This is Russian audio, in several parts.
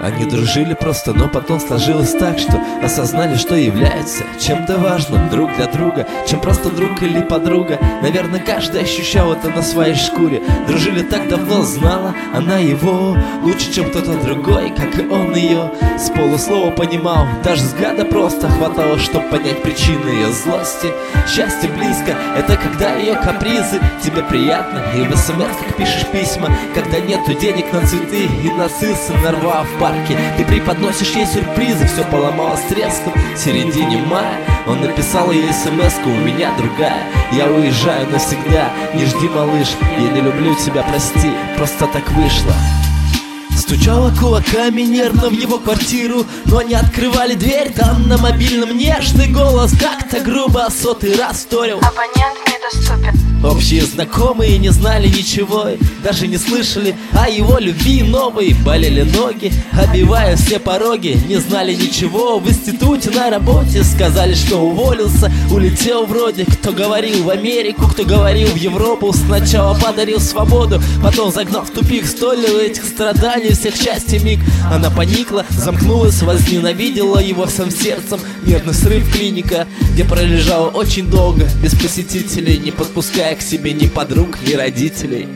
Они дружили просто, но потом сложилось так, что осознали, что являются чем-то важным друг для друга, чем просто друг или подруга. Наверное, каждый ощущал это на своей шкуре. Дружили так давно, знала она его лучше, чем кто-то другой, как и он ее. С полуслова понимал, даже взгляда просто хватало, чтобы понять причины ее злости. Счастье близко, это когда ее капризы тебе приятно, и в смс-ках пишешь письма, когда нету денег на цветы и на сысы нарва в парке. Ты преподносишь ей сюрпризы, все поломалось треском. В середине мая он написал ей смс-ку: у меня другая, я уезжаю навсегда. Не жди, малыш, я не люблю тебя, прости, просто так вышло. Стучала кулаками нервно в его квартиру, но не открывали дверь. Там на мобильном нежный голос как-то грубо сотый раз вторил: абонент недоступен. Общие знакомые не знали ничего, даже не слышали о его любви новой. Болели ноги, обивая все пороги, не знали ничего. В институте, на работе сказали, что уволился, улетел вроде. Кто говорил в Америку, кто говорил в Европу. Сначала подарил свободу, потом загнал в тупик. Стоило этих страданий всех счастья миг. Она поникла, замкнулась, возненавидела его всем сердцем. Нервный срыв, клиника, где пролежала очень долго, без посетителей, не подпуская к себе ни подруг, ни родителей.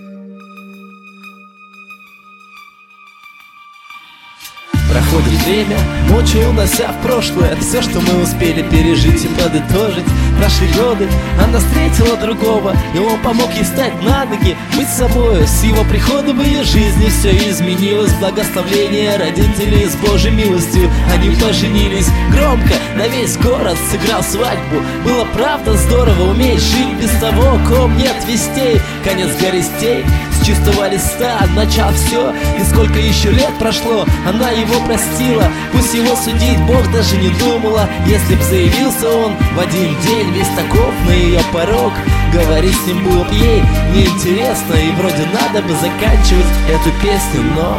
Проходит время, молча унося в прошлое все, что мы успели пережить и подытожить. Прошли годы, она встретила другого, и он помог ей встать на ноги, быть собой. С его приходом в ее жизни все изменилось. Благословение родителей с Божьей милостью. Они поженились громко, на весь город сыграл свадьбу. Было правда здорово уметь жить без того, ком нет вестей. Конец горестей, с чистого листа начал все. И сколько еще лет прошло, она его простила. Пусть его судить Бог даже не думала. Если б заявился он в один день весь таков на ее порог, говорить с ним было б ей неинтересно. И вроде надо бы заканчивать эту песню, но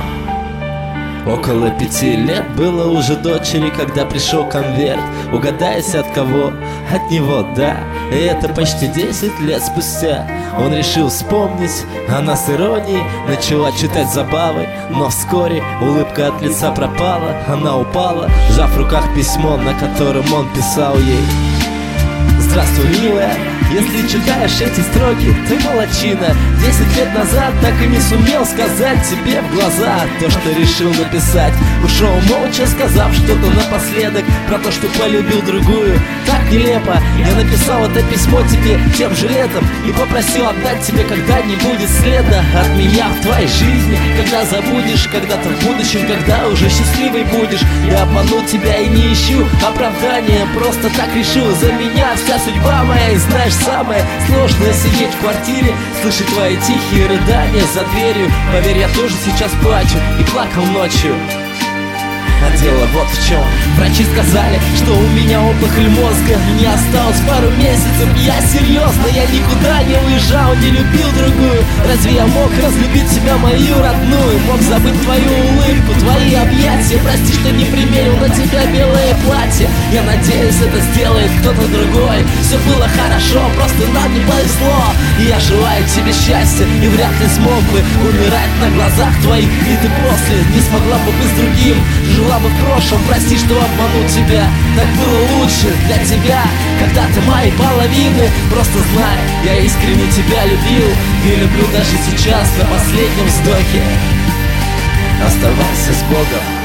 около 5 лет было уже дочери, когда пришел конверт. Угадайся, от кого? От него, да. И это почти 10 лет спустя. Он решил вспомнить, она с иронией начала читать забавой. Но вскоре улыбка от лица пропала. Она упала, сжав в руках письмо, на котором он писал ей: здравствуй, милая, если читаешь эти строки, ты молодчина. 10 лет назад так и не сумел сказать тебе в глаза то, что решил написать. Ушел молча, сказав что-то напоследок про то, что полюбил другую. Так нелепо. Я написал это письмо тебе тем же летом и попросил отдать тебе, когда не будет следа от меня в твоей жизни. Когда забудешь, когда-то в будущем, когда уже счастливой будешь. Я обманул тебя и не ищу оправдания, просто так решил за меня вся судьба моя. И знаешь, самое сложное — сидеть в квартире, слышать твои тихие рыдания за дверью. Поверь, я тоже сейчас плачу и плакал ночью. А дело вот в чем. Врачи сказали, что у меня опухоль мозга. Мне осталось пару месяцев. Я серьезно, я никуда не уезжал, не любил другую. Разве я мог разлюбить тебя, мою родную? Мог забыть твою улыбку, твои объятия. Прости, что не примерил на тебя белое платье. Я надеюсь, это сделает кто-то другой. Все было хорошо, просто нам не повезло. И я желаю тебе счастья, и вряд ли смог бы умирать на глазах твоих. И ты после не смогла бы быть с другим. Жила бы в прошлом, прости, что обманул тебя. Так было лучше для тебя, когда-то моей половины. Просто знай, я искренне тебя любил и люблю даже сейчас, на последнем вздохе. Оставайся с Богом.